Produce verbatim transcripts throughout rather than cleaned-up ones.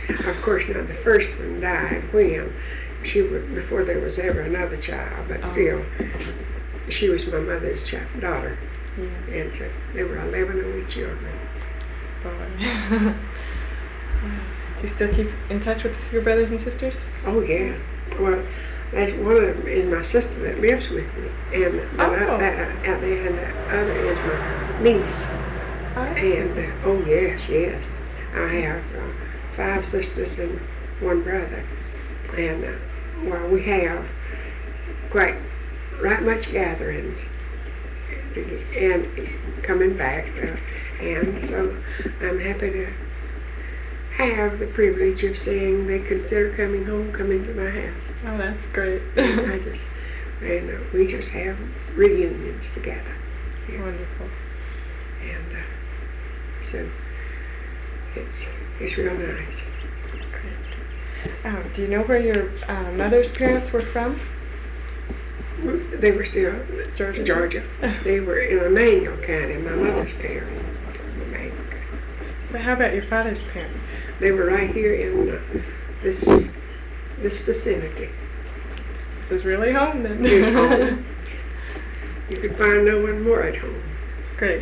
Of course, now the first one died when she was, before there was ever another child, but oh. still, she was my mother's child, daughter. Yeah. And so there were eleven only children. Boy. Do you still keep in touch with your brothers and sisters? Oh, yeah. Well, that's one of them is my sister that lives with me, and oh. that, that, and the other is my niece. Oh, and uh, oh yes, yes, I have uh, five sisters and one brother, and uh, well, we have quite right much gatherings, to, and coming back, uh, and so I'm happy to have the privilege of saying they consider coming home, coming to my house. Oh, that's great. I just, and uh, we just have reunions together. Yeah. Wonderful. And uh, so it's it's real nice. Great. Um, do you know where your uh, mother's parents were from? They were still Georgia. Georgia. They were in Emanuel County. My mother's parents were from Emanuel County. But how about your father's parents? They were right here in uh, this this vicinity. This is really home then. Here's home. You could find no one more at home. Great.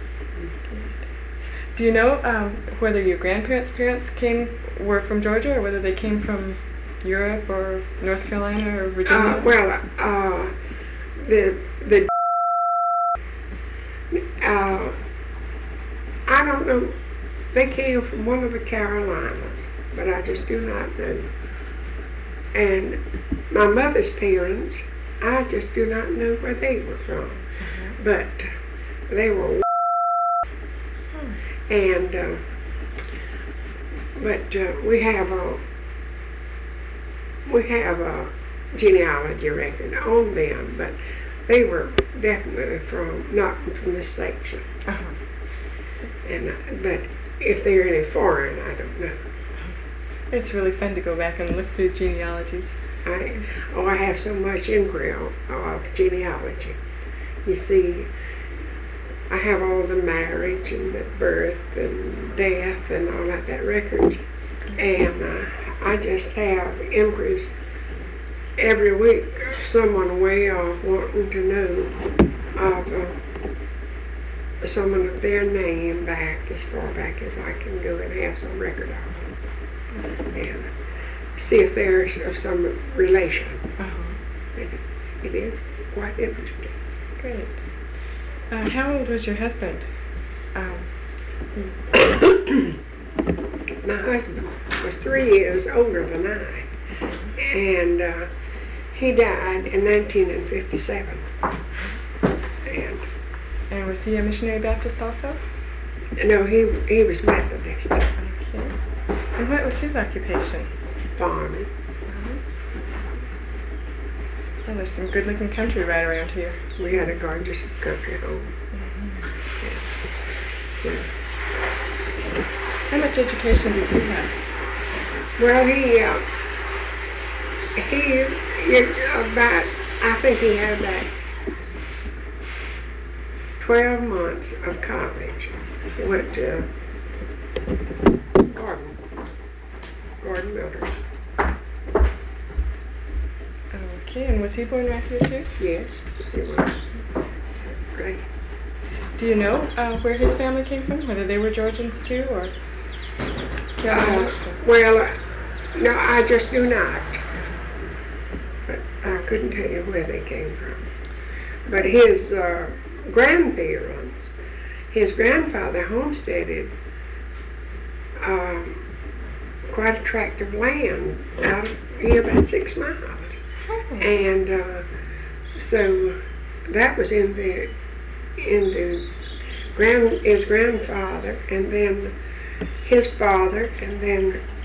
Do you know um, whether your grandparents' parents came were from Georgia, or whether they came from Europe or North Carolina or Virginia? Uh, well, uh, the the uh, I don't know. They came from one of the Carolinas, but I just do not know. And my mother's parents, I just do not know where they were from. Mm-hmm. But they were hmm. and uh, but uh, we have a we have a genealogy record on them, but they were definitely from not from this section. Uh-huh. And uh, but if they're any foreign, I don't know. It's really fun to go back and look through genealogies. I, oh, I have so much inquiry of genealogy. You see, I have all the marriage and the birth and death and all that, that records. And uh, I just have inquiries every week of someone way off wanting to know of uh, someone of their name back as far back as I can go and have some record of them. And see if there's of some relation. Uh-huh. It, it is quite interesting. Great. Uh, how old was your husband? Um, My husband was three years older than I, and uh, he died in nineteen fifty-seven. And And was he a missionary Baptist also? no, he he was Methodist. Okay. And what was his occupation? Farming. Uh-huh. Well, there's some good-looking country right around here. We had a gorgeous country home. Mm-hmm. Yeah. So, how much education did he have? well, he uh, he, he about I think he had about twelve months of college. He went to Gordon, Gordon Miller. Okay, and was he born right here too? Yes, he was. Great. Do you know uh, where his family came from? Whether they were Georgians too, or Carolinas? Uh, well, uh, no, I just do not. But I couldn't tell you where they came from. But his uh, grandparents, his grandfather homesteaded um, quite a tract of land out of here about six miles. Oh. And uh, so that was in the in the grand his grandfather, and then his father, and then